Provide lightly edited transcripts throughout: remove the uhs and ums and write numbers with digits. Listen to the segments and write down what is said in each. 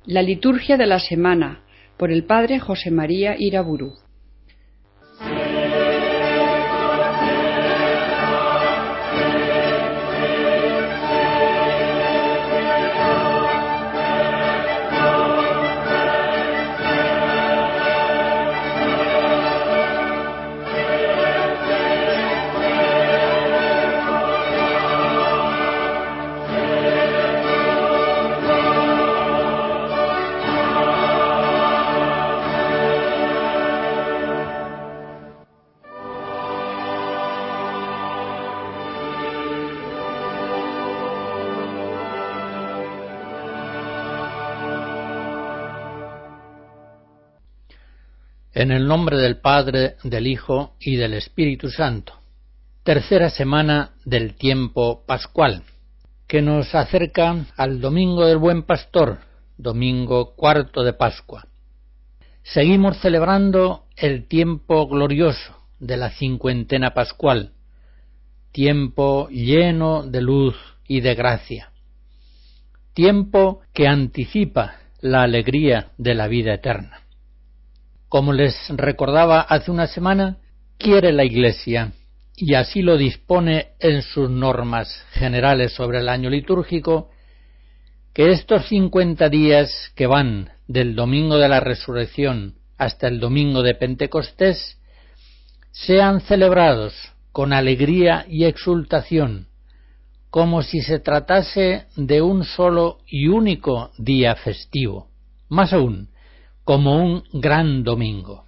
La liturgia de la semana, por el Padre José María Iraburu. En el nombre del Padre, del Hijo y del Espíritu Santo. Tercera semana del tiempo pascual, que nos acerca al Domingo del Buen Pastor, domingo cuarto de Pascua. Seguimos celebrando el tiempo glorioso de la cincuentena pascual, tiempo lleno de luz y de gracia, tiempo que anticipa la alegría de la vida eterna. Como les recordaba hace una semana, quiere la Iglesia, y así lo dispone en sus normas generales sobre el año litúrgico, que estos 50 días que van del domingo de la Resurrección hasta el domingo de Pentecostés sean celebrados con alegría y exultación, como si se tratase de un solo y único día festivo, más aún, como un gran domingo.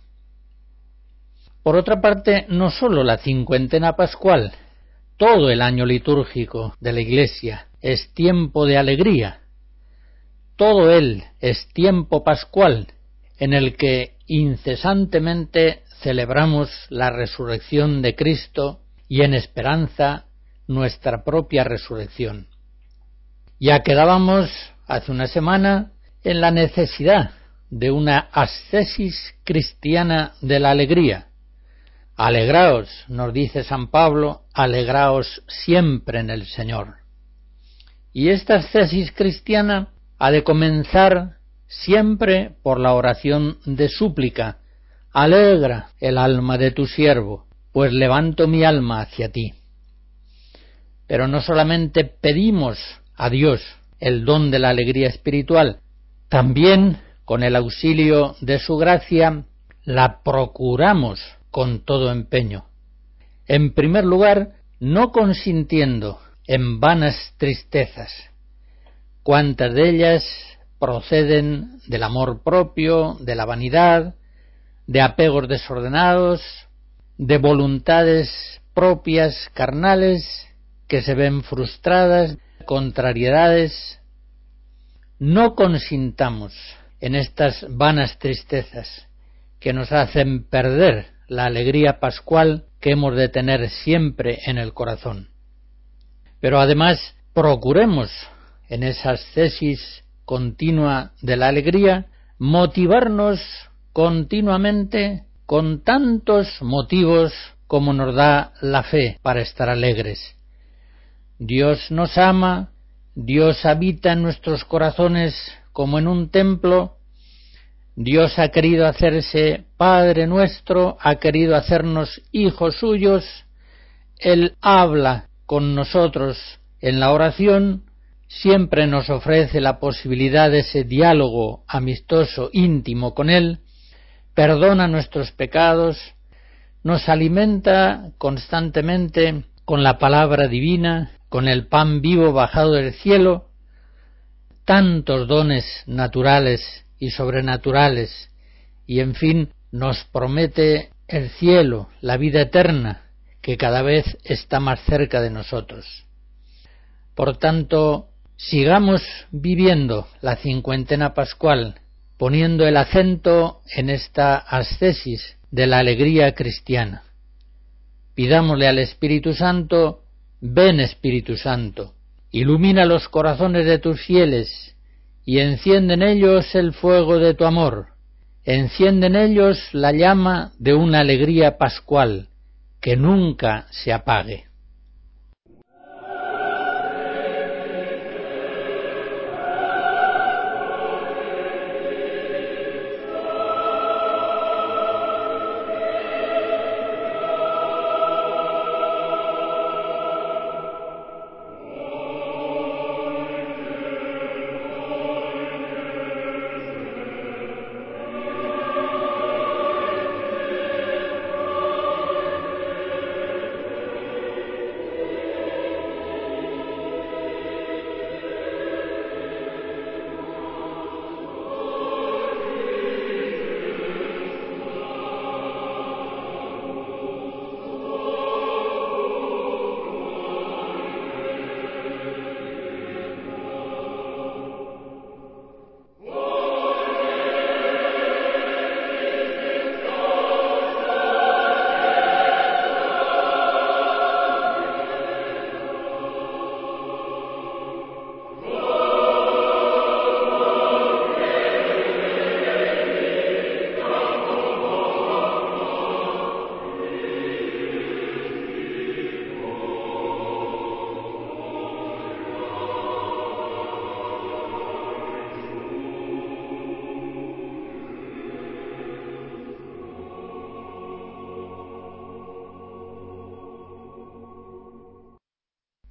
Por otra parte, no sólo la cincuentena pascual, todo el año litúrgico de la Iglesia es tiempo de alegría. Todo él es tiempo pascual en el que incesantemente celebramos la resurrección de Cristo y en esperanza nuestra propia resurrección. Ya quedábamos hace una semana en la necesidad de una ascesis cristiana de la alegría. Alegraos, nos dice San Pablo, alegraos siempre en el Señor. Y esta ascesis cristiana ha de comenzar siempre por la oración de súplica. Alegra el alma de tu siervo, pues levanto mi alma hacia ti. Pero no solamente pedimos a Dios el don de la alegría espiritual, también con el auxilio de su gracia la procuramos con todo empeño. En primer lugar, no consintiendo en vanas tristezas, cuantas de ellas proceden del amor propio, de la vanidad, de apegos desordenados, de voluntades propias carnales que se ven frustradas, contrariedades. No consintamos en estas vanas tristezas que nos hacen perder la alegría pascual que hemos de tener siempre en el corazón. Pero además procuremos en esa ascesis continua de la alegría motivarnos continuamente con tantos motivos como nos da la fe para estar alegres. Dios nos ama, Dios habita en nuestros corazones como en un templo. Dios ha querido hacerse Padre nuestro, ha querido hacernos hijos suyos. Él habla con nosotros en la oración, siempre nos ofrece la posibilidad de ese diálogo amistoso, íntimo con Él, perdona nuestros pecados, nos alimenta constantemente con la palabra divina, con el pan vivo bajado del cielo, tantos dones naturales y sobrenaturales, y en fin, nos promete el cielo, la vida eterna, que cada vez está más cerca de nosotros. Por tanto, sigamos viviendo la cincuentena pascual, poniendo el acento en esta ascesis de la alegría cristiana. Pidámosle al Espíritu Santo: ven Espíritu Santo, ilumina los corazones de tus fieles y enciende en ellos el fuego de tu amor, enciende en ellos la llama de una alegría pascual que nunca se apague.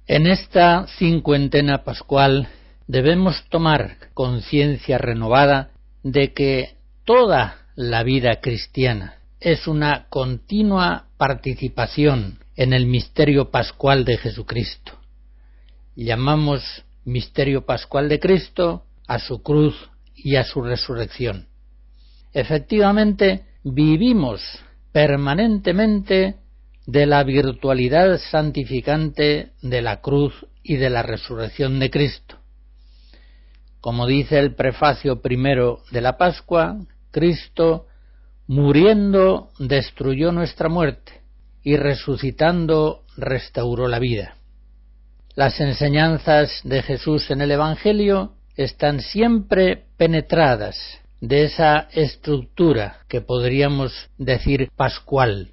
En esta cincuentena pascual debemos tomar conciencia renovada de que toda la vida cristiana es una continua participación en el misterio pascual de Jesucristo. Llamamos misterio pascual de Cristo a su cruz y a su resurrección. Efectivamente, vivimos permanentemente de la virtualidad santificante de la cruz y de la resurrección de Cristo. Como dice el prefacio primero de la Pascua, Cristo, muriendo, destruyó nuestra muerte y resucitando, restauró la vida. Las enseñanzas de Jesús en el Evangelio están siempre penetradas de esa estructura que podríamos decir pascual: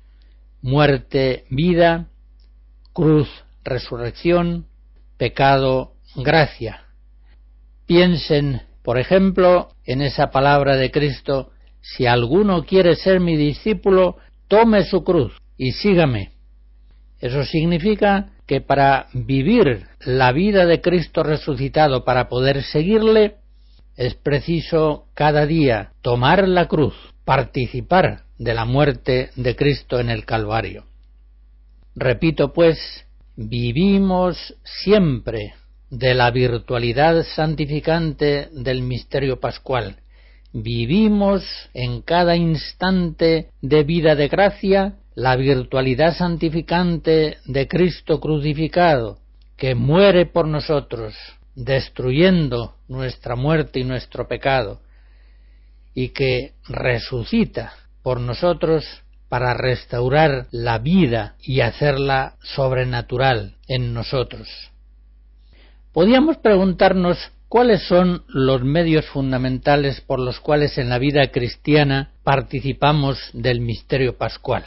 muerte, vida; cruz, resurrección; pecado, gracia. Piensen, por ejemplo, en esa palabra de Cristo: si alguno quiere ser mi discípulo, tome su cruz y sígame. Eso significa que para vivir la vida de Cristo resucitado, para poder seguirle, es preciso cada día tomar la cruz, participar de la muerte de Cristo en el Calvario. Repito pues, vivimos siempre de la virtualidad santificante del misterio pascual. Vivimos en cada instante de vida de gracia la virtualidad santificante de Cristo crucificado, que muere por nosotros, destruyendo nuestra muerte y nuestro pecado, y que resucita por nosotros para restaurar la vida y hacerla sobrenatural en nosotros. Podríamos preguntarnos cuáles son los medios fundamentales por los cuales en la vida cristiana participamos del misterio pascual.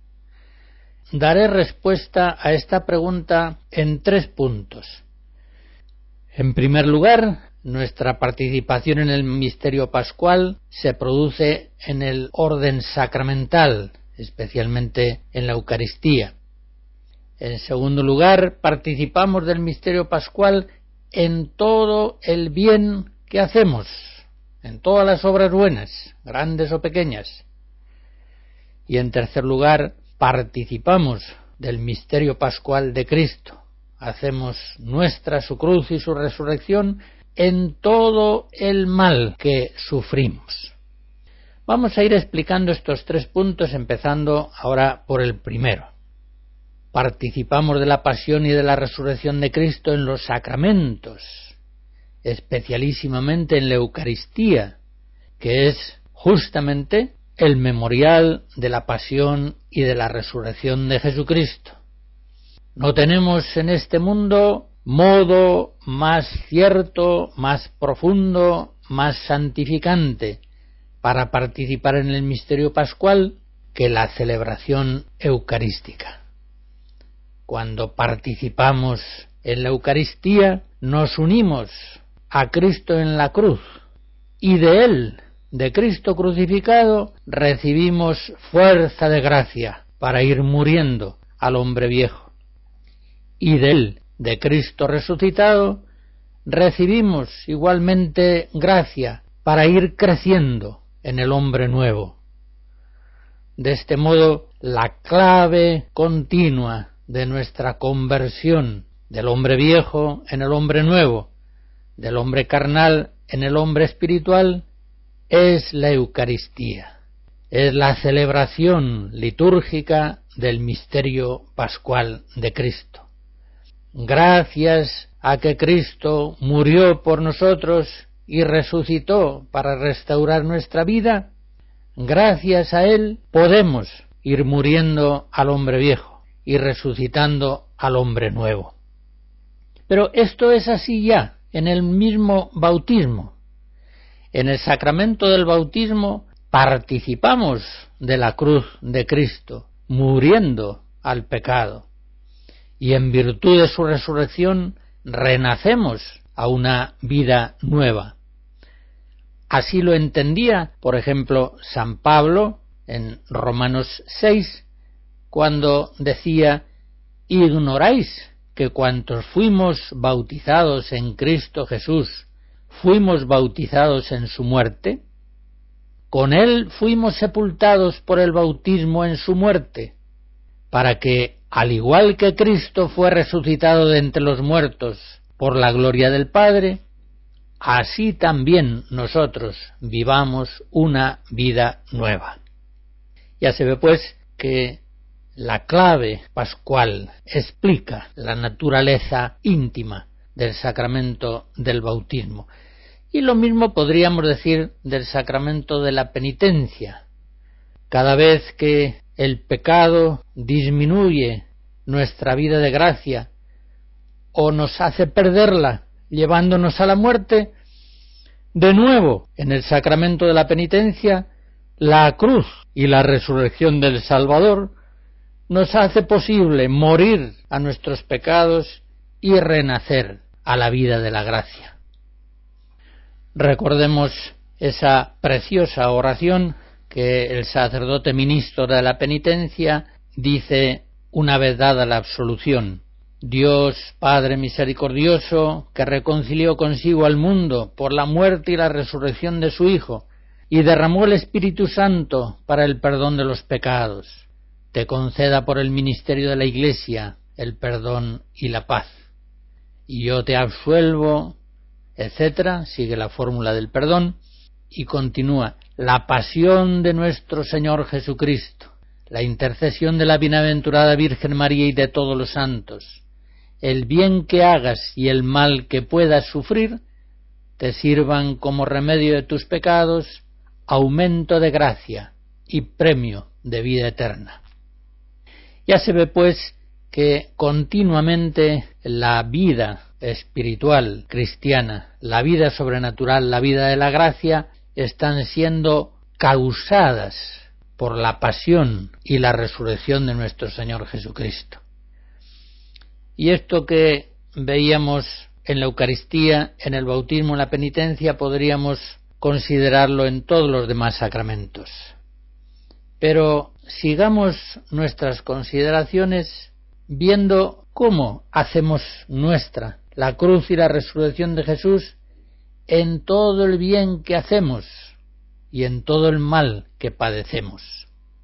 Daré respuesta a esta pregunta en 3 puntos. En primer lugar, nuestra participación en el misterio pascual se produce en el orden sacramental, especialmente en la Eucaristía. En segundo lugar, participamos del misterio pascual en todo el bien que hacemos, en todas las obras buenas, grandes o pequeñas. Y en tercer lugar, participamos del misterio pascual de Cristo. Hacemos nuestra su cruz y su resurrección en todo el mal que sufrimos. Vamos a ir explicando estos 3 puntos, empezando ahora por el primero. Participamos de la pasión y de la resurrección de Cristo en los sacramentos, especialísimamente en la Eucaristía, que es justamente el memorial de la pasión y de la resurrección de Jesucristo. No tenemos en este mundo modo más cierto, más profundo, más santificante para participar en el misterio pascual que la celebración eucarística. Cuando participamos en la Eucaristía, nos unimos a Cristo en la cruz, y de Él, de Cristo crucificado, recibimos fuerza de gracia para ir muriendo al hombre viejo. Y de Él, de Cristo resucitado, recibimos igualmente gracia para ir creciendo en el hombre nuevo. De este modo, la clave continua de nuestra conversión del hombre viejo en el hombre nuevo, del hombre carnal en el hombre espiritual, es la Eucaristía, es la celebración litúrgica del misterio pascual de Cristo. Gracias a que Cristo murió por nosotros y resucitó para restaurar nuestra vida, gracias a Él podemos ir muriendo al hombre viejo y resucitando al hombre nuevo. Pero esto es así ya en el mismo bautismo. En el sacramento del bautismo participamos de la cruz de Cristo, muriendo al pecado, y en virtud de su resurrección renacemos a una vida nueva. Así lo entendía, por ejemplo, San Pablo en Romanos 6, cuando decía: ¿ignoráis que cuantos fuimos bautizados en Cristo Jesús, fuimos bautizados en su muerte? Con él fuimos sepultados por el bautismo en su muerte, para que, al igual que Cristo fue resucitado de entre los muertos por la gloria del Padre, así también nosotros vivamos una vida nueva. Ya se ve pues que la clave pascual explica la naturaleza íntima del sacramento del bautismo. Y lo mismo podríamos decir del sacramento de la penitencia. Cada vez que el pecado disminuye nuestra vida de gracia o nos hace perderla llevándonos a la muerte, de nuevo en el sacramento de la penitencia, la cruz y la resurrección del Salvador nos hace posible morir a nuestros pecados y renacer a la vida de la gracia. Recordemos esa preciosa oración que el sacerdote ministro de la penitencia dice una vez dada la absolución: Dios Padre misericordioso, que reconcilió consigo al mundo por la muerte y la resurrección de su Hijo, y derramó el Espíritu Santo para el perdón de los pecados, te conceda por el ministerio de la Iglesia el perdón y la paz. Y yo te absuelvo, etcétera, sigue la fórmula del perdón, y continúa: la pasión de nuestro Señor Jesucristo, la intercesión de la bienaventurada Virgen María y de todos los santos, el bien que hagas y el mal que puedas sufrir, te sirvan como remedio de tus pecados, aumento de gracia y premio de vida eterna. Ya se ve pues que continuamente la vida espiritual cristiana, la vida sobrenatural, la vida de la gracia, están siendo causadas por la pasión y la resurrección de nuestro Señor Jesucristo. Y esto que veíamos en la Eucaristía, en el bautismo, en la penitencia, podríamos considerarlo en todos los demás sacramentos. Pero sigamos nuestras consideraciones viendo cómo hacemos nuestra la cruz y la resurrección de Jesús en todo el bien que hacemos y en todo el mal que padecemos.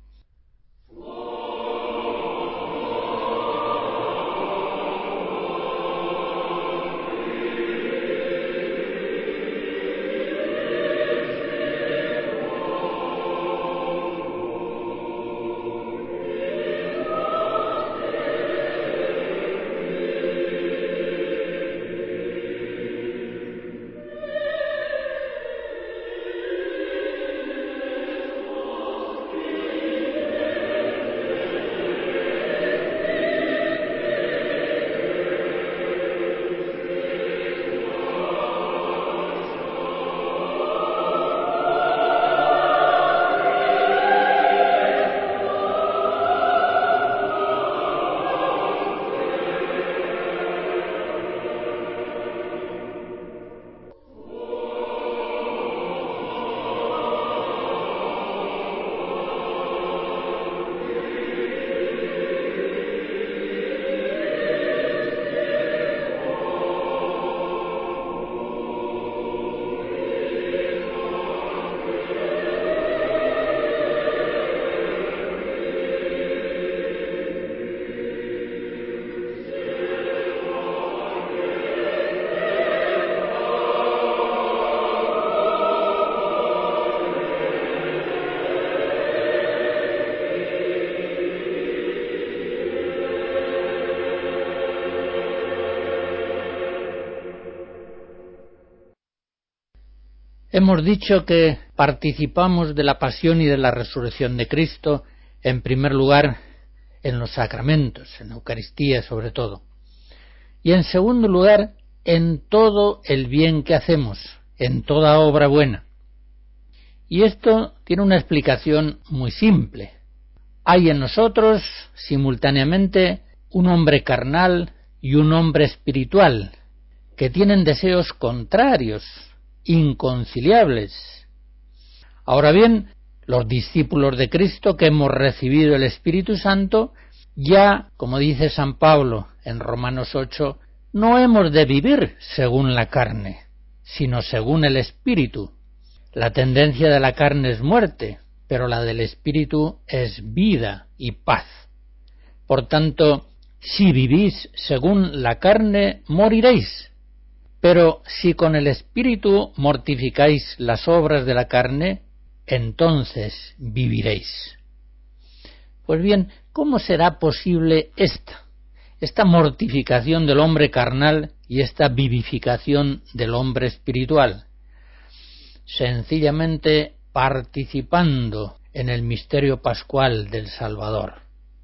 Hemos dicho que participamos de la pasión y de la resurrección de Cristo, en primer lugar, en los sacramentos, en la Eucaristía sobre todo. Y en segundo lugar, en todo el bien que hacemos, en toda obra buena. Y esto tiene una explicación muy simple. Hay en nosotros, simultáneamente, un hombre carnal y un hombre espiritual, que tienen deseos contrarios, inconciliables. Ahora bien, los discípulos de Cristo que hemos recibido el Espíritu Santo, ya, como dice San Pablo en Romanos 8, no hemos de vivir según la carne, sino según el Espíritu. La tendencia de la carne es muerte, pero la del Espíritu es vida y paz. Por tanto, si vivís según la carne, moriréis. Pero si con el Espíritu mortificáis las obras de la carne, entonces viviréis. Pues bien, ¿cómo será posible esta mortificación del hombre carnal y esta vivificación del hombre espiritual? Sencillamente participando en el misterio pascual del Salvador.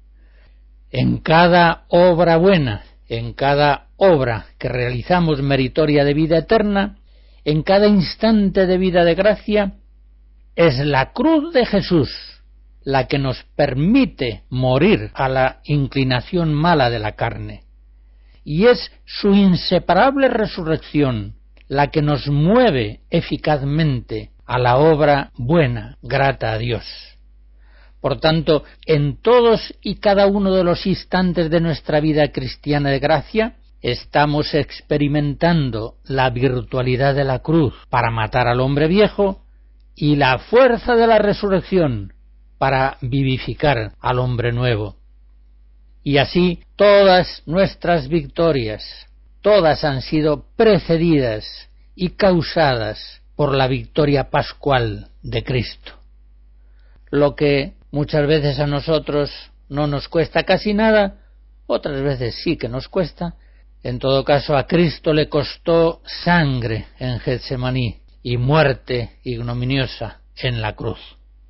En cada obra buena, en cada obra que realizamos meritoria de vida eterna, en cada instante de vida de gracia, es la cruz de Jesús la que nos permite morir a la inclinación mala de la carne. Y es su inseparable resurrección la que nos mueve eficazmente a la obra buena, grata a Dios. Por tanto, en todos y cada uno de los instantes de nuestra vida cristiana de gracia, estamos experimentando la virtualidad de la cruz para matar al hombre viejo y la fuerza de la resurrección para vivificar al hombre nuevo. Y así todas nuestras victorias, todas han sido precedidas y causadas por la victoria pascual de Cristo. Lo que muchas veces a nosotros no nos cuesta casi nada, otras veces sí que nos cuesta. En todo caso, a Cristo le costó sangre en Getsemaní y muerte ignominiosa en la cruz.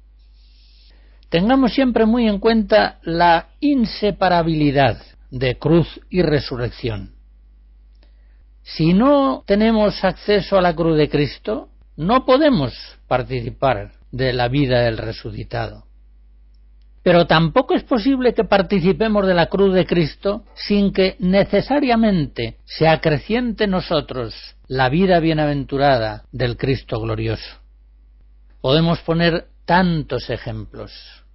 Tengamos siempre muy en cuenta la inseparabilidad de cruz y resurrección. Si no tenemos acceso a la cruz de Cristo, no podemos participar de la vida del resucitado. Pero tampoco es posible que participemos de la cruz de Cristo sin que necesariamente se acreciente en nosotros la vida bienaventurada del Cristo glorioso. Podemos poner tantos ejemplos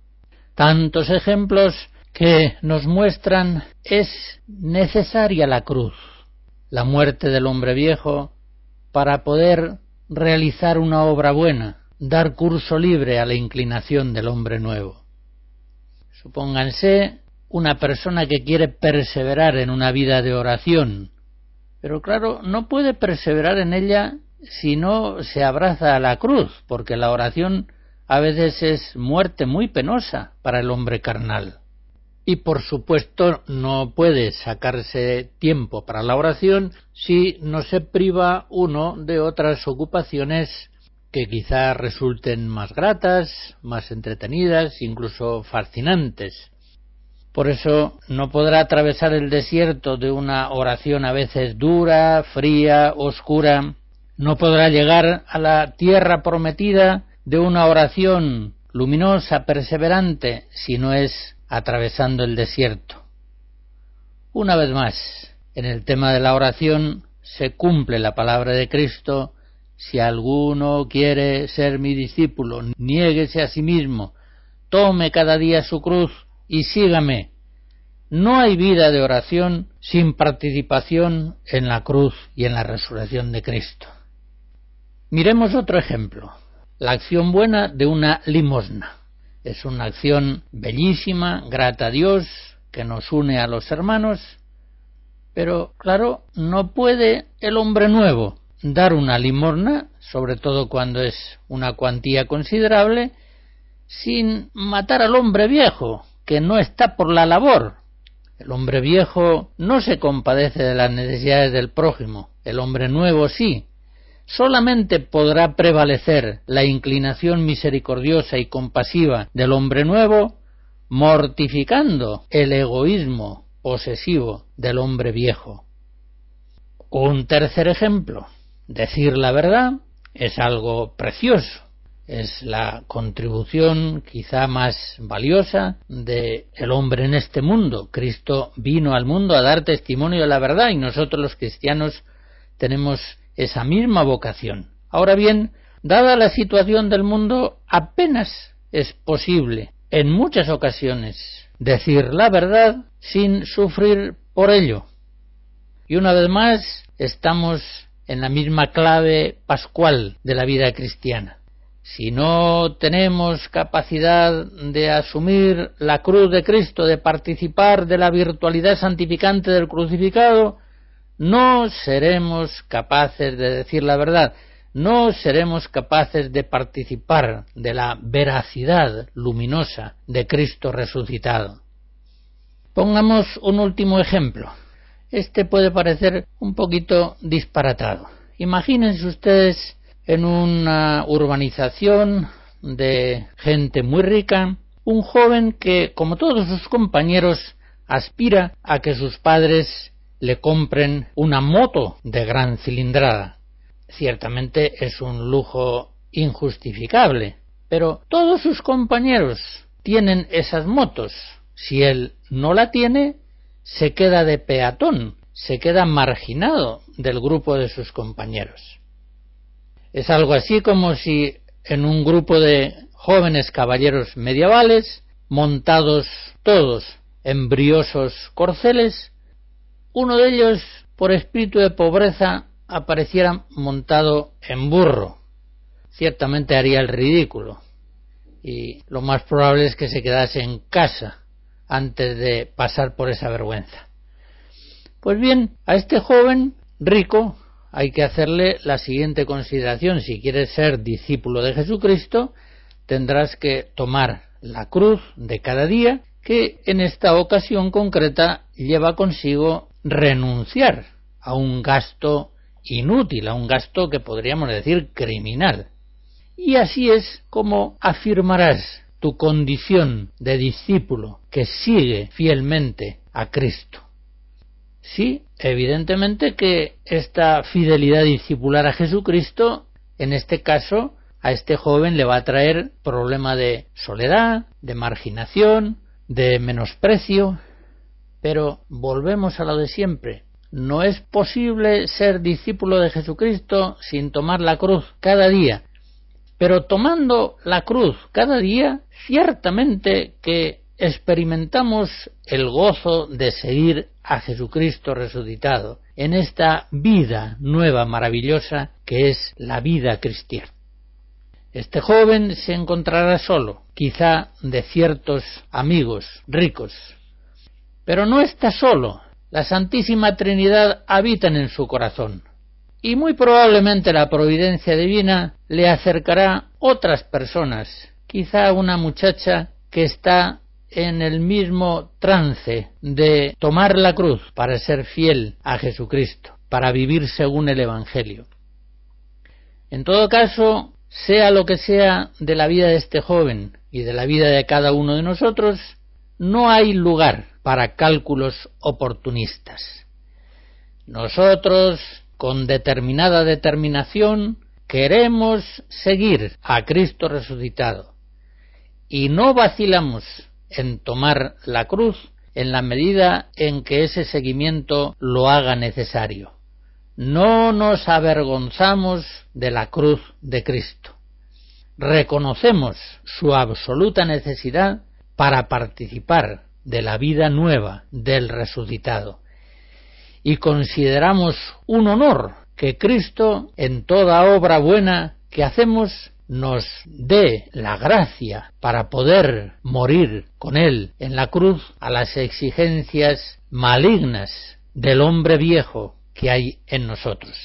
que nos muestran es necesaria la cruz, la muerte del hombre viejo, para poder realizar una obra buena, dar curso libre a la inclinación del hombre nuevo. Supónganse una persona que quiere perseverar en una vida de oración, pero claro, no puede perseverar en ella si no se abraza a la cruz, porque la oración a veces es muerte muy penosa para el hombre carnal. Y por supuesto no puede sacarse tiempo para la oración si no se priva uno de otras ocupaciones que quizá resulten más gratas, más entretenidas, incluso fascinantes. Por eso no podrá atravesar el desierto de una oración a veces dura, fría, oscura. No podrá llegar a la tierra prometida de una oración luminosa, perseverante, si no es atravesando el desierto. Una vez más, en el tema de la oración se cumple la palabra de Cristo: si alguno quiere ser mi discípulo, niéguese a sí mismo, tome cada día su cruz y sígame. No hay vida de oración sin participación en la cruz y en la resurrección de Cristo. Miremos otro ejemplo, la acción buena de una limosna. Es una acción bellísima, grata a Dios, que nos une a los hermanos, pero claro, no puede el hombre nuevo dar una limosna, sobre todo cuando es una cuantía considerable, sin matar al hombre viejo, que no está por la labor. El hombre viejo no se compadece de las necesidades del prójimo, el hombre nuevo sí. Solamente podrá prevalecer la inclinación misericordiosa y compasiva del hombre nuevo mortificando el egoísmo posesivo del hombre viejo. Un tercer ejemplo, decir la verdad es algo precioso, es la contribución quizá más valiosa del hombre en este mundo. Cristo vino al mundo a dar testimonio de la verdad y nosotros los cristianos tenemos esa misma vocación. Ahora bien, dada la situación del mundo, apenas es posible, en muchas ocasiones, decir la verdad sin sufrir por ello. Y una vez más estamos en la misma clave pascual de la vida cristiana. Si no tenemos capacidad de asumir la cruz de Cristo, de participar de la virtualidad santificante del crucificado, no seremos capaces de decir la verdad, no seremos capaces de participar de la veracidad luminosa de Cristo resucitado. Pongamos un último ejemplo. Este puede parecer un poquito disparatado. Imagínense ustedes en una urbanización de gente muy rica, un joven que, como todos sus compañeros, aspira a que sus padres le compren una moto de gran cilindrada. Ciertamente es un lujo injustificable, pero todos sus compañeros tienen esas motos. Si él no la tiene, se queda de peatón, se queda marginado del grupo de sus compañeros. Es algo así como si en un grupo de jóvenes caballeros medievales, montados todos en briosos corceles, uno de ellos, por espíritu de pobreza, apareciera montado en burro. Ciertamente haría el ridículo, y lo más probable es que se quedase en casa antes de pasar por esa vergüenza. Pues bien, a este joven rico hay que hacerle la siguiente consideración: si quieres ser discípulo de Jesucristo, tendrás que tomar la cruz de cada día, que en esta ocasión concreta lleva consigo renunciar a un gasto inútil, a un gasto que podríamos decir criminal. Y así es como afirmarás tu condición de discípulo que sigue fielmente a Cristo. Sí, evidentemente que esta fidelidad discipular a Jesucristo, en este caso, a este joven le va a traer problema de soledad, de marginación, de menosprecio, pero volvemos a lo de siempre. No es posible ser discípulo de Jesucristo sin tomar la cruz cada día, pero tomando la cruz cada día, ciertamente que experimentamos el gozo de seguir a Jesucristo resucitado en esta vida nueva, maravillosa, que es la vida cristiana. Este joven se encontrará solo, quizá de ciertos amigos ricos, pero no está solo. La Santísima Trinidad habita en su corazón, y muy probablemente la providencia divina le acercará otras personas, quizá una muchacha que está en el mismo trance de tomar la cruz para ser fiel a Jesucristo, para vivir según el Evangelio. En todo caso, sea lo que sea de la vida de este joven y de la vida de cada uno de nosotros, no hay lugar para cálculos oportunistas. Nosotros, con determinada determinación, queremos seguir a Cristo resucitado y no vacilamos en tomar la cruz en la medida en que ese seguimiento lo haga necesario. No nos avergonzamos de la cruz de Cristo. Reconocemos su absoluta necesidad para participar de la vida nueva del resucitado. Y consideramos un honor que Cristo, en toda obra buena que hacemos, nos dé la gracia para poder morir con Él en la cruz a las exigencias malignas del hombre viejo que hay en nosotros.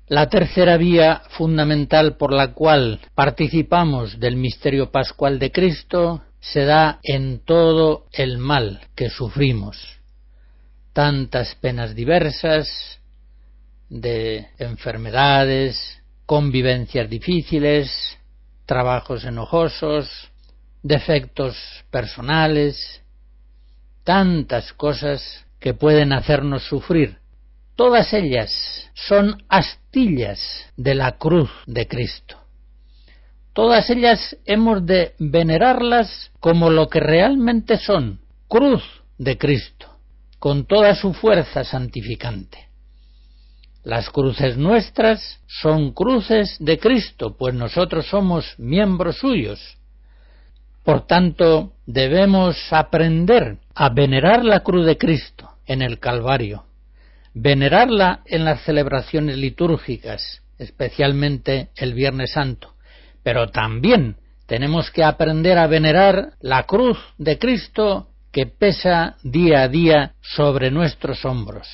La tercera vía fundamental por la cual participamos del misterio pascual de Cristo se da en todo el mal que sufrimos. Tantas penas diversas, de enfermedades, convivencias difíciles, trabajos enojosos, defectos personales, tantas cosas que pueden hacernos sufrir. Todas ellas son astillas de la cruz de Cristo. Todas ellas hemos de venerarlas como lo que realmente son, cruz de Cristo, con toda su fuerza santificante. Las cruces nuestras son cruces de Cristo, pues nosotros somos miembros suyos. Por tanto, debemos aprender a venerar la cruz de Cristo en el Calvario, venerarla en las celebraciones litúrgicas, especialmente el Viernes Santo, pero también tenemos que aprender a venerar la cruz de Cristo que pesa día a día sobre nuestros hombros.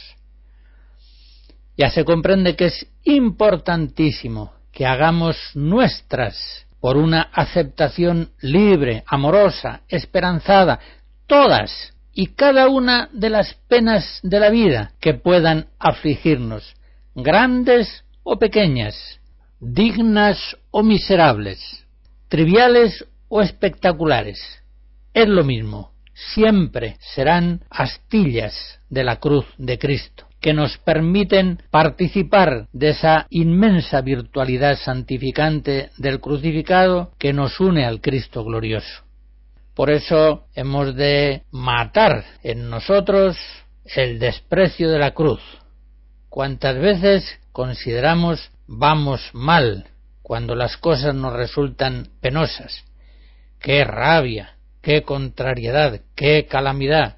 Ya se comprende que es importantísimo que hagamos nuestras, por una aceptación libre, amorosa, esperanzada, todas y cada una de las penas de la vida que puedan afligirnos, grandes o pequeñas, dignas o miserables, triviales o espectaculares. Es lo mismo, siempre serán astillas de la cruz de Cristo, que nos permiten participar de esa inmensa virtualidad santificante del crucificado que nos une al Cristo glorioso. Por eso hemos de matar en nosotros el desprecio de la cruz. Cuántas veces consideramos vamos mal cuando las cosas nos resultan penosas. ¡Qué rabia! ¡Qué contrariedad! ¡Qué calamidad!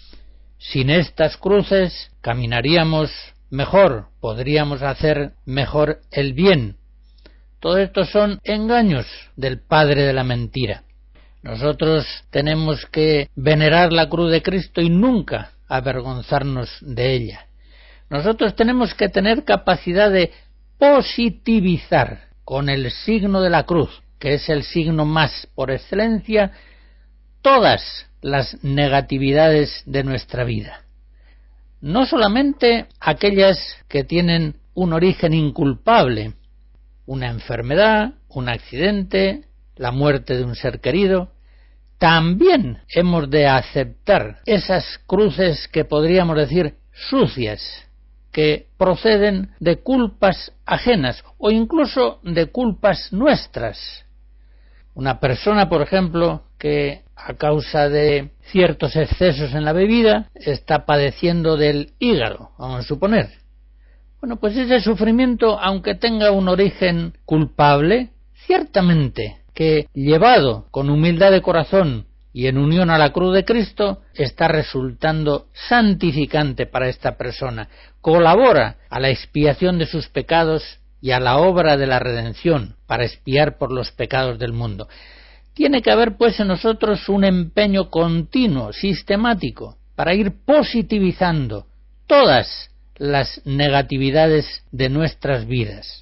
Sin estas cruces caminaríamos mejor, podríamos hacer mejor el bien. Todo esto son engaños del padre de la mentira. Nosotros tenemos que venerar la cruz de Cristo y nunca avergonzarnos de ella. Nosotros tenemos que tener capacidad de positivizar con el signo de la cruz, que es el signo más por excelencia, todas las negatividades de nuestra vida. No solamente aquellas que tienen un origen inculpable, una enfermedad, un accidente, la muerte de un ser querido. También hemos de aceptar esas cruces que podríamos decir sucias, que proceden de culpas ajenas o incluso de culpas nuestras. Una persona, por ejemplo, que a causa de ciertos excesos en la bebida está padeciendo del hígado, vamos a suponer. Bueno, pues ese sufrimiento, aunque tenga un origen culpable, ciertamente que llevado con humildad de corazón y en unión a la cruz de Cristo, está resultando santificante para esta persona. Colabora a la expiación de sus pecados y a la obra de la redención para expiar por los pecados del mundo. Tiene que haber pues en nosotros un empeño continuo, sistemático, para ir positivizando todas las negatividades de nuestras vidas.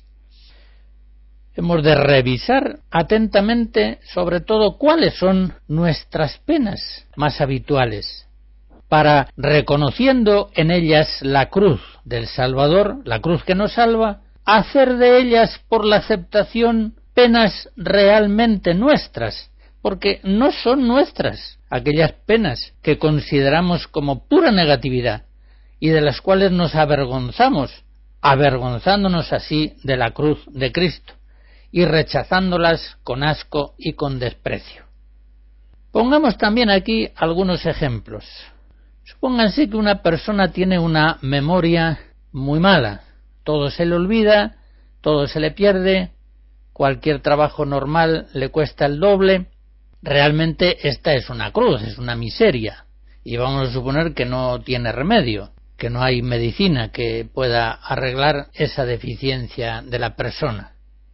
Hemos de revisar atentamente sobre todo cuáles son nuestras penas más habituales, para, reconociendo en ellas la cruz del Salvador, la cruz que nos salva, hacer de ellas por la aceptación penas realmente nuestras, porque no son nuestras aquellas penas que consideramos como pura negatividad y de las cuales nos avergonzamos, avergonzándonos así de la cruz de Cristo y rechazándolas con asco y con desprecio. Pongamos también aquí algunos ejemplos. Supónganse que una persona tiene una memoria muy mala, todo se le olvida, todo se le pierde, cualquier trabajo normal le cuesta el doble. Realmente esta es una cruz, es una miseria, y vamos a suponer que no tiene remedio, que no hay medicina que pueda arreglar esa deficiencia de la persona.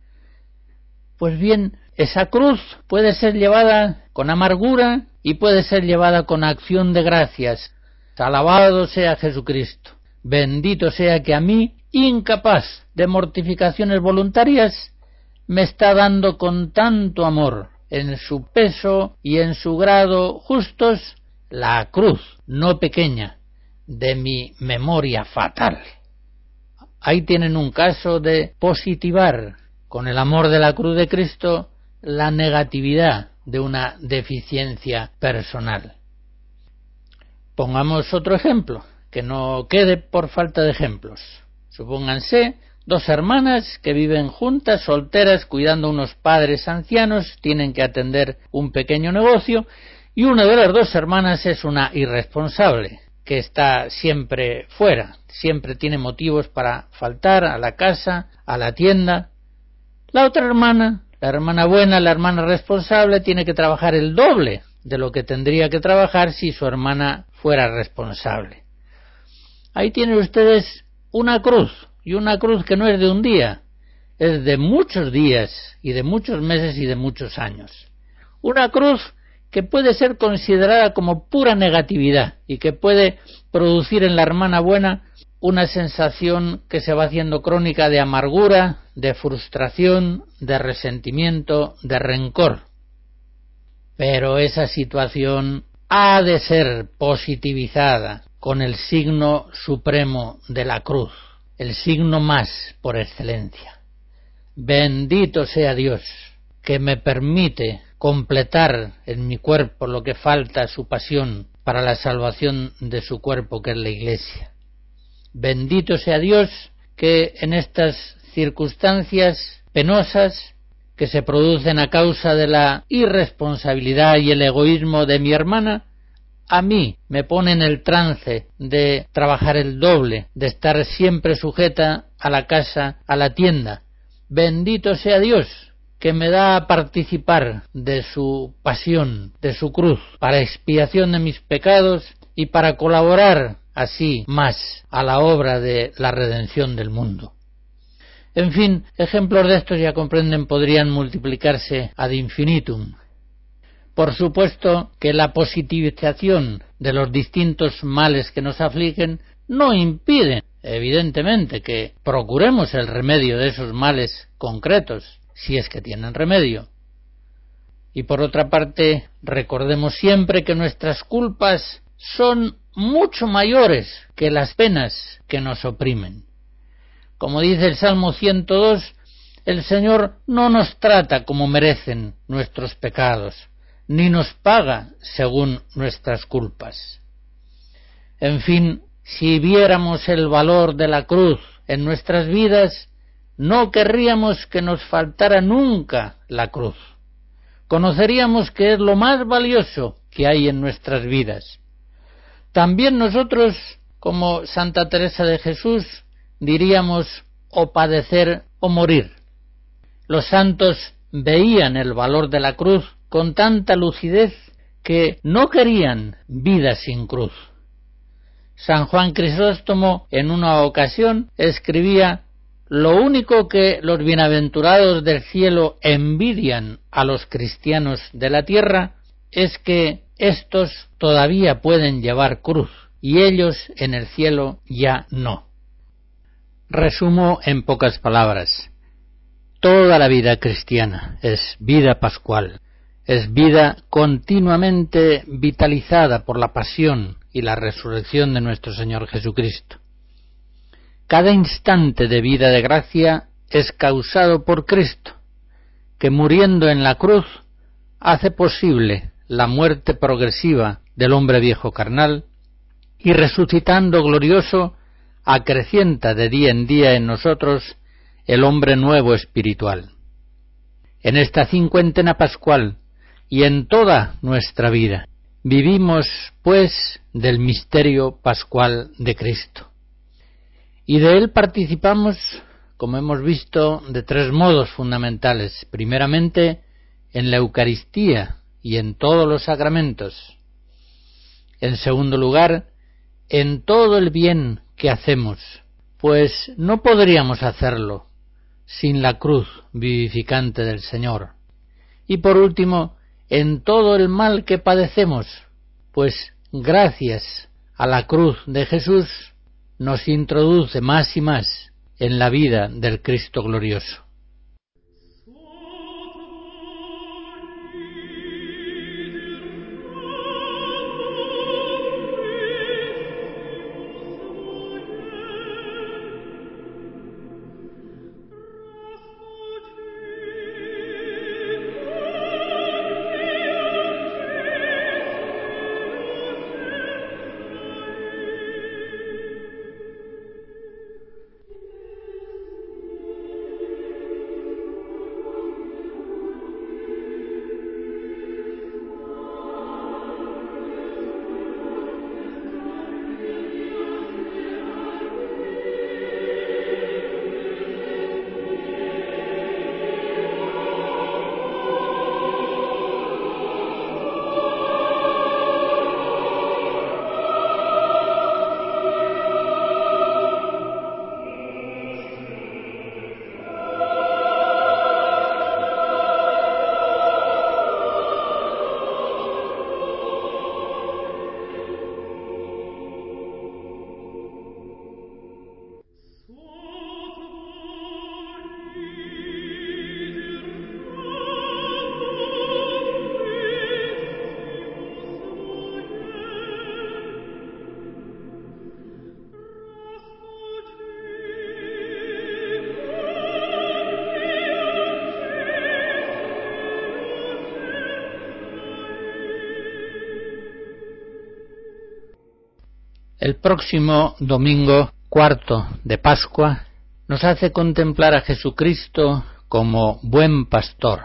Pues bien, esa cruz puede ser llevada con amargura y puede ser llevada con acción de gracias. Alabado sea Jesucristo, bendito sea que a mí, incapaz de mortificaciones voluntarias, me está dando con tanto amor, en su peso y en su grado justos, la cruz, no pequeña, de mi memoria fatal. Ahí tienen un caso de positivar con el amor de la cruz de Cristo la negatividad de una deficiencia personal. Pongamos otro ejemplo, que no quede por falta de ejemplos. Supónganse 2 hermanas que viven juntas, solteras, cuidando unos padres ancianos, tienen que atender un pequeño negocio, y una de las 2 hermanas es una irresponsable, que está siempre fuera, siempre tiene motivos para faltar a la casa, a la tienda. La otra hermana, la hermana buena, la hermana responsable, tiene que trabajar el doble de lo que tendría que trabajar si su hermana fuera responsable. Ahí tienen ustedes una cruz, y una cruz que no es de un día, es de muchos días y de muchos meses y de muchos años. Una cruz que puede ser considerada como pura negatividad y que puede producir en la hermana buena una sensación que se va haciendo crónica de amargura, de frustración, de resentimiento, de rencor. Pero esa situación ha de ser positivizada con el signo supremo de la cruz, el signo más por excelencia. Bendito sea Dios, que me permite completar en mi cuerpo lo que falta a su pasión para la salvación de su cuerpo, que es la Iglesia. Bendito sea Dios, que en estas circunstancias penosas que se producen a causa de la irresponsabilidad y el egoísmo de mi hermana, a mí me pone en el trance de trabajar el doble, de estar siempre sujeta a la casa, a la tienda. Bendito sea Dios, que me da a participar de su pasión, de su cruz, para expiación de mis pecados y para colaborar así más a la obra de la redención del mundo. En fin, ejemplos de estos, ya comprenden, podrían multiplicarse ad infinitum. Por supuesto que la positivización de los distintos males que nos afligen no impide, evidentemente, que procuremos el remedio de esos males concretos, si es que tienen remedio. Y por otra parte, recordemos siempre que nuestras culpas son mucho mayores que las penas que nos oprimen. Como dice el Salmo 102, el Señor no nos trata como merecen nuestros pecados, ni nos paga según nuestras culpas. En fin, si viéramos el valor de la cruz en nuestras vidas, no querríamos que nos faltara nunca la cruz. Conoceríamos que es lo más valioso que hay en nuestras vidas. También nosotros, como Santa Teresa de Jesús, diríamos o padecer o morir. Los santos veían el valor de la cruz con tanta lucidez que no querían vida sin cruz. San Juan Crisóstomo en una ocasión escribía: lo único que los bienaventurados del cielo envidian a los cristianos de la tierra es que éstos todavía pueden llevar cruz y ellos en el cielo ya no. Resumo en pocas palabras. Toda la vida cristiana es vida pascual, es vida continuamente vitalizada por la pasión y la resurrección de nuestro Señor Jesucristo. Cada instante de vida de gracia es causado por Cristo, que muriendo en la cruz hace posible la muerte progresiva del hombre viejo carnal y resucitando glorioso acrecienta de día en día en nosotros el hombre nuevo espiritual. En esta cincuentena pascual y en toda nuestra vida vivimos, pues, del misterio pascual de Cristo. Y de él participamos, como hemos visto, de 3 modos fundamentales. Primeramente, en la Eucaristía y en todos los sacramentos. En segundo lugar, en todo el bien que hacemos, pues no podríamos hacerlo sin la cruz vivificante del Señor. Y por último, en todo el mal que padecemos, pues gracias a la cruz de Jesús nos introduce más y más en la vida del Cristo glorioso. El próximo domingo cuarto de Pascua nos hace contemplar a Jesucristo como buen pastor.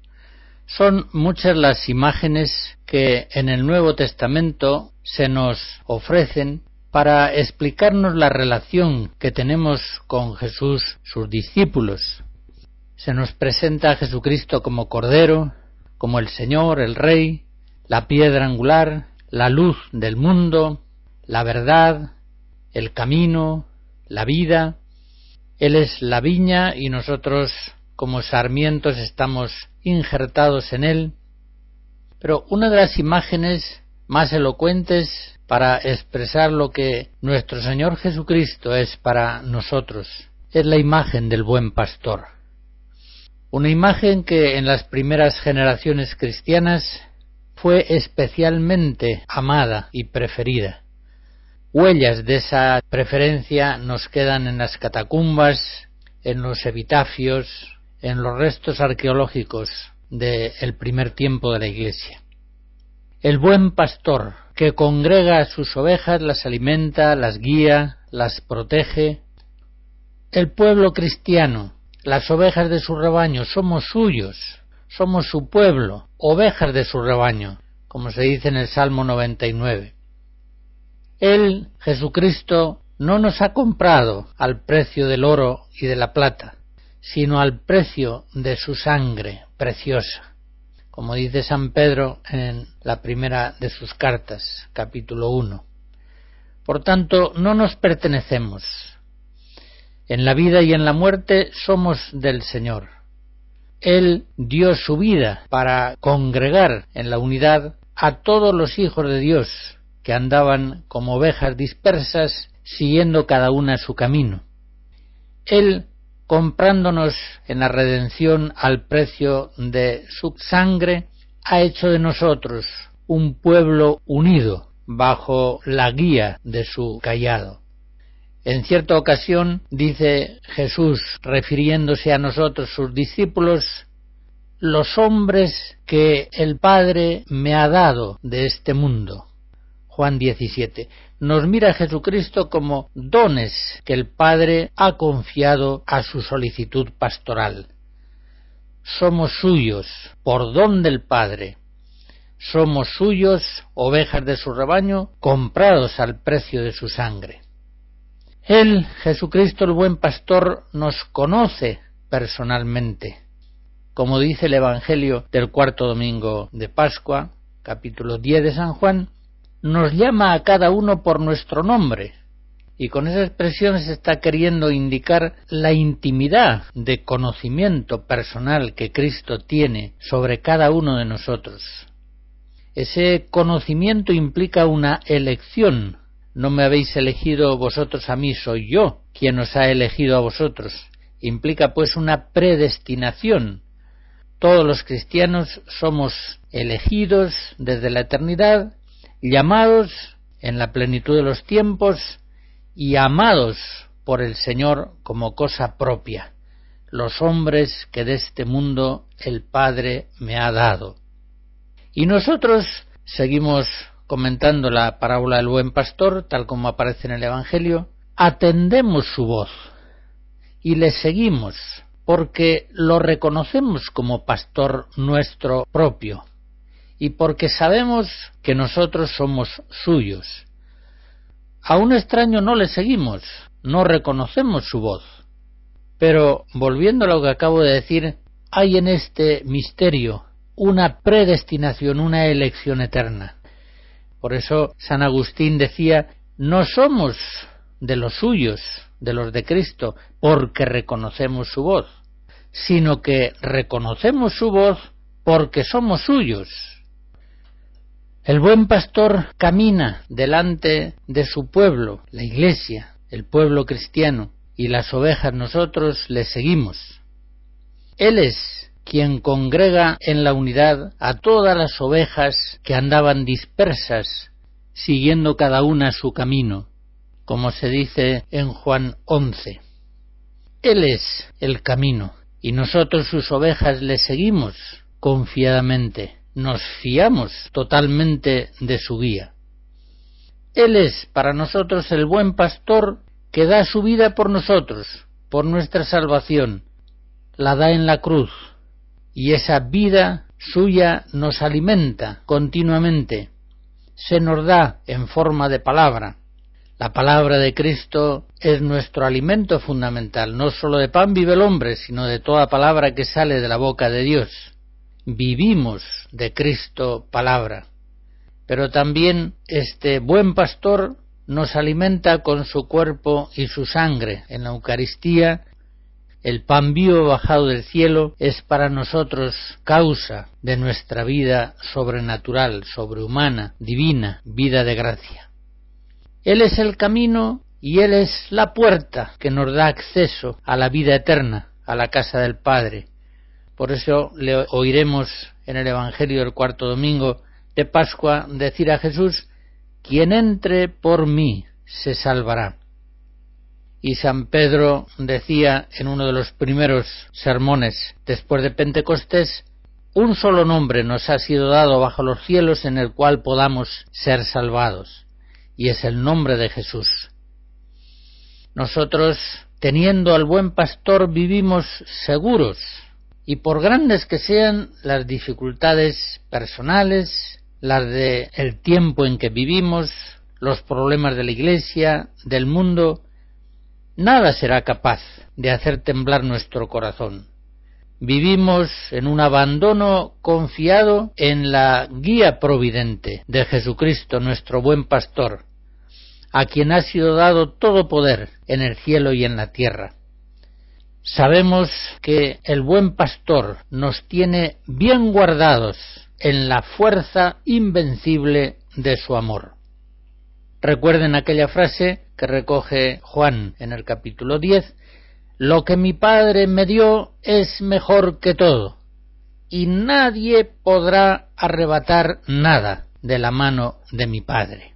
Son muchas las imágenes que en el Nuevo Testamento se nos ofrecen para explicarnos la relación que tenemos con Jesús, sus discípulos. Se nos presenta a Jesucristo como Cordero, como el Señor, el Rey, la piedra angular, la luz del mundo, la verdad, el camino, la vida. Él es la viña y nosotros como sarmientos estamos injertados en él. Pero una de las imágenes más elocuentes para expresar lo que nuestro Señor Jesucristo es para nosotros es la imagen del buen pastor. Una imagen que en las primeras generaciones cristianas fue especialmente amada y preferida. Huellas de esa preferencia nos quedan en las catacumbas, en los epitafios, en los restos arqueológicos del primer tiempo de la Iglesia. El buen pastor que congrega a sus ovejas, las alimenta, las guía, las protege. El pueblo cristiano, las ovejas de su rebaño, somos suyos, somos su pueblo, ovejas de su rebaño, como se dice en el Salmo 99. Él, Jesucristo, no nos ha comprado al precio del oro y de la plata, sino al precio de su sangre preciosa, como dice San Pedro en la primera de sus cartas, capítulo 1. Por tanto, no nos pertenecemos. En la vida y en la muerte somos del Señor. Él dio su vida para congregar en la unidad a todos los hijos de Dios, que andaban como ovejas dispersas, siguiendo cada una su camino. Él, comprándonos en la redención al precio de su sangre, ha hecho de nosotros un pueblo unido bajo la guía de su cayado. En cierta ocasión dice Jesús, refiriéndose a nosotros, sus discípulos: los hombres que el Padre me ha dado de este mundo. Juan 17. Nos mira Jesucristo como dones que el Padre ha confiado a su solicitud pastoral. Somos suyos por don del Padre. Somos suyos, ovejas de su rebaño, comprados al precio de su sangre. Él, Jesucristo el buen pastor, nos conoce personalmente. Como dice el Evangelio del cuarto domingo de Pascua, capítulo 10 de San Juan, nos llama a cada uno por nuestro nombre, y con esa expresión se está queriendo indicar la intimidad de conocimiento personal que Cristo tiene sobre cada uno de nosotros. Ese conocimiento implica una elección. No me habéis elegido vosotros a mí, soy yo quien os ha elegido a vosotros. Implica pues una predestinación. Todos los cristianos somos elegidos desde la eternidad, llamados en la plenitud de los tiempos y amados por el Señor como cosa propia, los hombres que de este mundo el Padre me ha dado. Y nosotros seguimos comentando la parábola del buen pastor, tal como aparece en el Evangelio, atendemos su voz y le seguimos, porque lo reconocemos como pastor nuestro propio y porque sabemos que nosotros somos suyos. A un extraño no le seguimos, no reconocemos su voz. Pero, volviendo a lo que acabo de decir, hay en este misterio una predestinación, una elección eterna. Por eso San Agustín decía, no somos de los suyos, de los de Cristo, porque reconocemos su voz, sino que reconocemos su voz porque somos suyos. El buen pastor camina delante de su pueblo, la Iglesia, el pueblo cristiano, y las ovejas nosotros le seguimos. Él es quien congrega en la unidad a todas las ovejas que andaban dispersas, siguiendo cada una su camino, como se dice en Juan 11. Él es el camino, y nosotros sus ovejas le seguimos confiadamente, nos fiamos totalmente de su guía. Él es para nosotros el buen pastor que da su vida por nosotros, por nuestra salvación, la da en la cruz, y esa vida suya nos alimenta continuamente, se nos da en forma de palabra. La palabra de Cristo es nuestro alimento fundamental, no solo de pan vive el hombre, sino de toda palabra que sale de la boca de Dios. Vivimos de Cristo palabra, pero también este buen pastor nos alimenta con su cuerpo y su sangre. En la Eucaristía, el pan vivo bajado del cielo es para nosotros causa de nuestra vida sobrenatural, sobrehumana, divina, vida de gracia. Él es el camino y Él es la puerta que nos da acceso a la vida eterna, a la casa del Padre. Por eso le oiremos en el Evangelio del cuarto domingo de Pascua decir a Jesús, quien entre por mí se salvará. Y San Pedro decía en uno de los primeros sermones después de Pentecostés, un solo nombre nos ha sido dado bajo los cielos en el cual podamos ser salvados, y es el nombre de Jesús. Nosotros, teniendo al buen pastor, vivimos seguros, y por grandes que sean las dificultades personales, las del tiempo en que vivimos, los problemas de la Iglesia, del mundo, nada será capaz de hacer temblar nuestro corazón. Vivimos en un abandono confiado en la guía providente de Jesucristo, nuestro buen pastor, a quien ha sido dado todo poder en el cielo y en la tierra. Sabemos que el buen pastor nos tiene bien guardados en la fuerza invencible de su amor. Recuerden aquella frase que recoge Juan en el capítulo 10, lo que mi Padre me dio es mejor que todo, y nadie podrá arrebatar nada de la mano de mi Padre.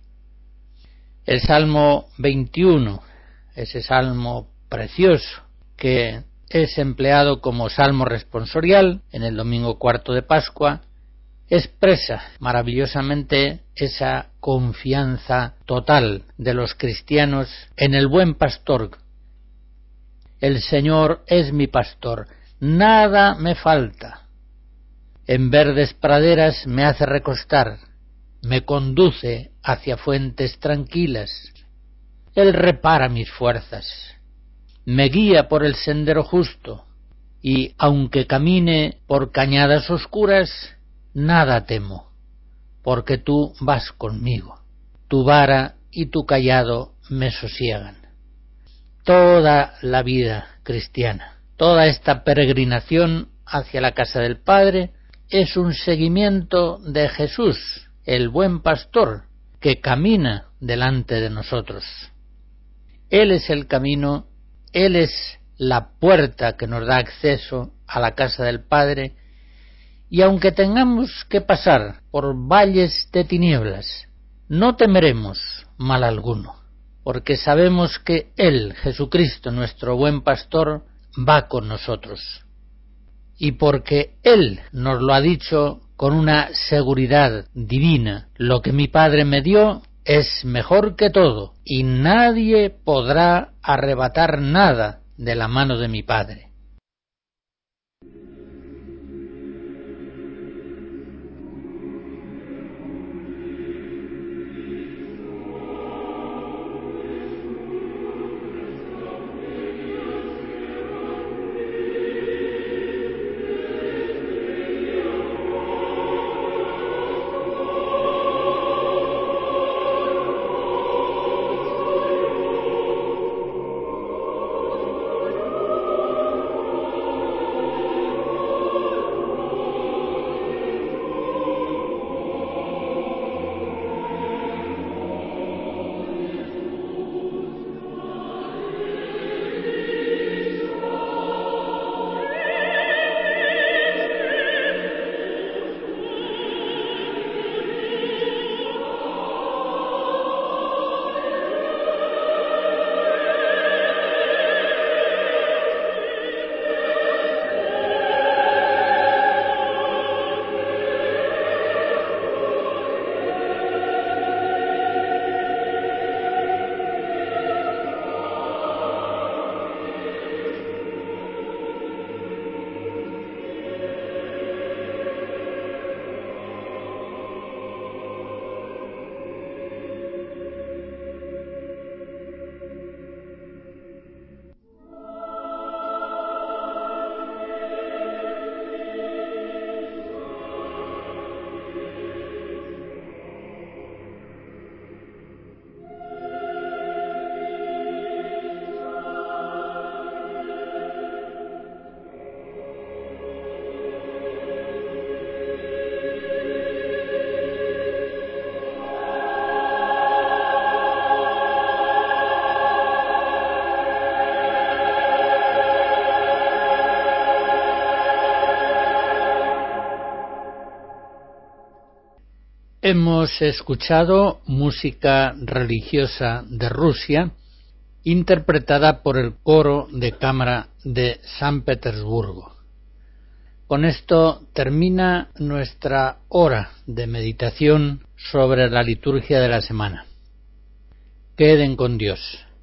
El Salmo 21, ese salmo precioso que es empleado como salmo responsorial en el domingo cuarto de Pascua, expresa maravillosamente esa confianza total de los cristianos en el buen pastor. El Señor es mi pastor, nada me falta. En verdes praderas me hace recostar, me conduce hacia fuentes tranquilas. Él repara mis fuerzas, me guía por el sendero justo, y aunque camine por cañadas oscuras, nada temo, porque tú vas conmigo. Tu vara y tu cayado me sosiegan. Toda la vida cristiana, toda esta peregrinación hacia la casa del Padre es un seguimiento de Jesús, el buen pastor, que camina delante de nosotros. Él es el camino Él es la puerta que nos da acceso a la casa del Padre, y aunque tengamos que pasar por valles de tinieblas, no temeremos mal alguno, porque sabemos que Él, Jesucristo, nuestro buen pastor, va con nosotros. Y porque Él nos lo ha dicho con una seguridad divina, lo que mi Padre me dio es mejor que todo, y nadie podrá arrebatar nada de la mano de mi Padre. Hemos escuchado música religiosa de Rusia interpretada por el coro de cámara de San Petersburgo. Con esto termina nuestra hora de meditación sobre la liturgia de la semana. Queden con Dios.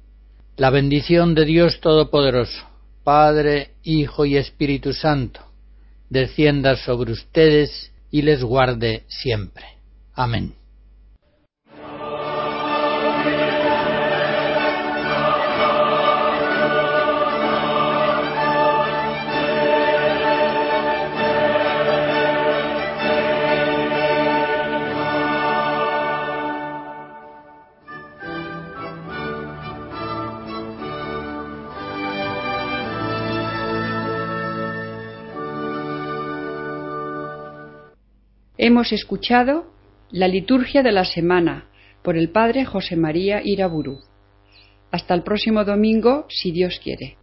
La bendición de Dios Todopoderoso, Padre, Hijo y Espíritu Santo, descienda sobre ustedes y les guarde siempre. Amén. Hemos escuchado la liturgia de la semana por el Padre José María Iraburu. Hasta el próximo domingo, si Dios quiere.